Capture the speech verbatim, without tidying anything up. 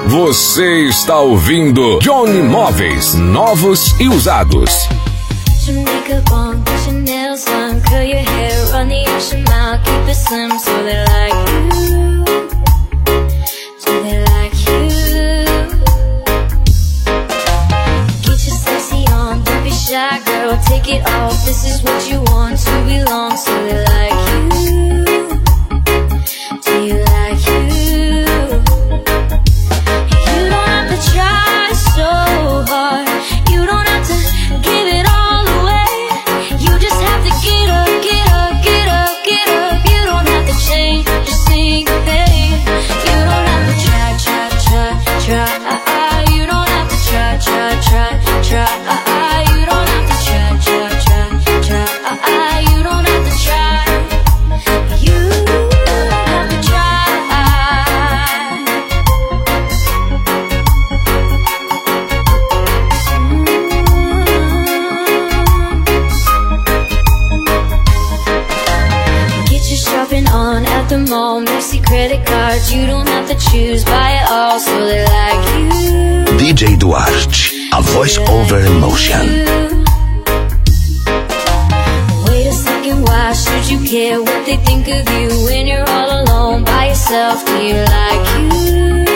Você está ouvindo Johnny Móveis, novos e usados. Jamaica bone, get your nails done, curl your hair, run the extra mile, keep it slim so they like you. Do they like you? Get your sexy on, don't be shy, girl, take it off. This is what you want to belong, so they like you. Do you like you? You don't have to try so hard. You don't have to give it all away. You just have to get up, get up, get up, get up. You don't have to change, just sing, hey. You don't have to try, try, try, try. You don't have to try, try, try, try. You don't have to try, try, try, try. You don't have to try. You don't have to try. Get your shopping on at the mall, Maxi credit cards. You don't have to choose, buy it all, so they like you. D J Duarte, a voice over emotion. Wait a second, why should you care what they think of you when you're all alone by yourself? Do you like you?